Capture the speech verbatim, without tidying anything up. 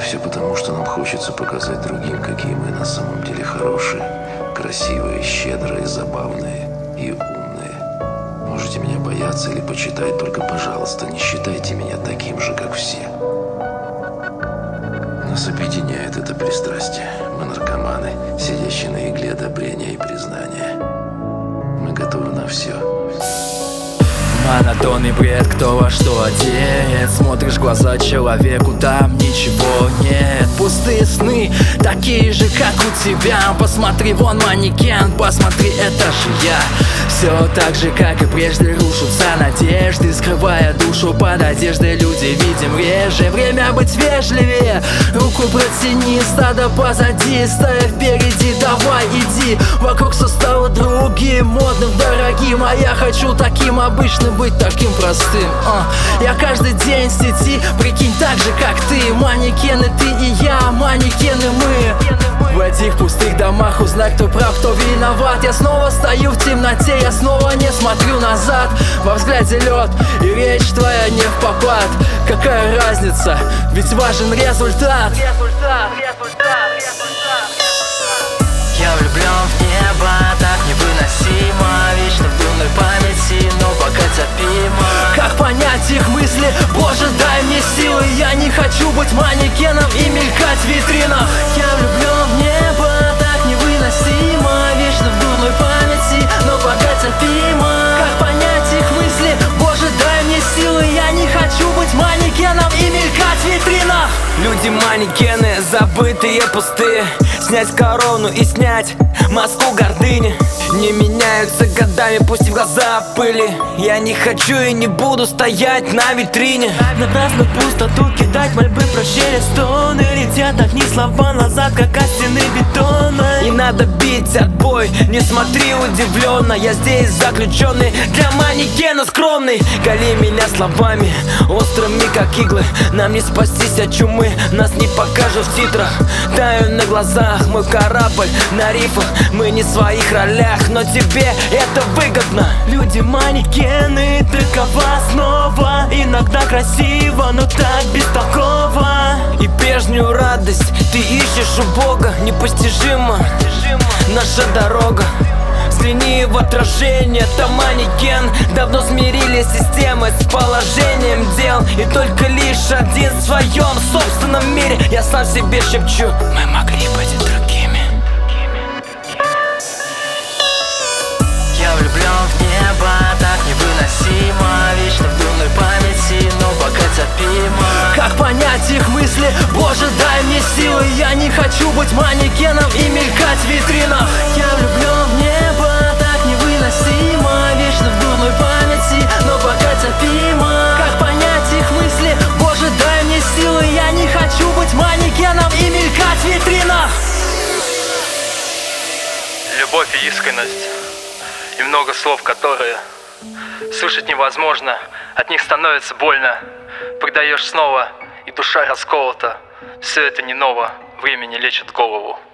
все потому, что нам хочется показать другим, какие мы на самом деле хорошие, красивые, щедрые, забавные и умные. Можете меня бояться или почитать, только, пожалуйста, не считайте меня таким же, как все. Нас объединяет это пристрастие. Мы наркоманы, сидящие на игле одобрения и признания. Мы готовы на все. Монотонный бред, кто во что одет. Смотришь в глаза человеку, там ничего нет. Пустые сны, такие же, как у тебя. Посмотри, вон манекен, посмотри, это же я. Все так же, как и прежде, рушатся надежды, скрывая душу под одеждой. Люди видим реже, время быть вежливее. Руку протяни, стадо позади, стая впереди, давай иди. Вокруг все стало другим, модным, дорогим, а я хочу таким обычным, быть таким простым. uh. Я каждый день в сети, прикинь, так же, как ты. Манекены ты и я, манекены мы. В этих пустых домах узнать, кто прав, кто виноват. Я снова стою в темноте, я снова не смотрю назад. Во взгляде лед, и речь твоя не в попад. Какая разница, ведь важен результат. Я влюблен в небо, так невыносимо. Вечно в дурной памяти, но пока терпимо. Как понять их мысли? Боже, дай мне силы. Я не хочу быть манекеном и мелькать в витринах. Я влюблен в небо, так невыносимо. Вечно в дурной памяти, но пока терпимо. Как понять их мысли? Боже, дай мне силы. Я не хочу быть манекеном и мелькать в витринах. Люди манекены, забытые, пустые. Снять корону и снять маску гордыни. Не меняются годами, пусть и в глаза пыли. Я не хочу и не буду стоять на витрине. Напрасно в пустоту кидать мольбы, прощения, стоны. Летят огни, слова назад, как от стены бетона. Не надо бить отбой, не смотри удивленно. Я здесь заключенный, для манекена скромный. Кали меня словами, острыми как иглы. Нам не спастись от чумы, нас не покажут в титрах. Таю на глазах, мой корабль на рифах. Мы не в своих ролях, но тебе это выгодно. Люди манекены, такова основа. Иногда красиво, но так бестолково. И прежнюю радость ты ищешь у Бога. Непостижимо наша дорога. Взгляни в отражение, там манекен. Давно смирились системы с положением дел. И только лишь один в своем собственном мире. Я сам себе шепчу, мы могли быть другими. Я влюблен в небо, так невыносимо. Вечно в дурной памяти, но пока терпимо. Как понять их мысли? Боже, дай мне силы. Я не хочу быть манекеном и мелькать в витринах. Я влюблен в небо, так невыносимо. Вечно в дурной памяти, но пока терпимо. Как понять их мысли? Боже, дай мне силы. Я не хочу быть манекеном и мелькать в витринах. Любовь и искренность, и много слов, которые слышать невозможно. От них становится больно. Продаешь снова, и душа расколота. Все это не ново, время не лечит голову.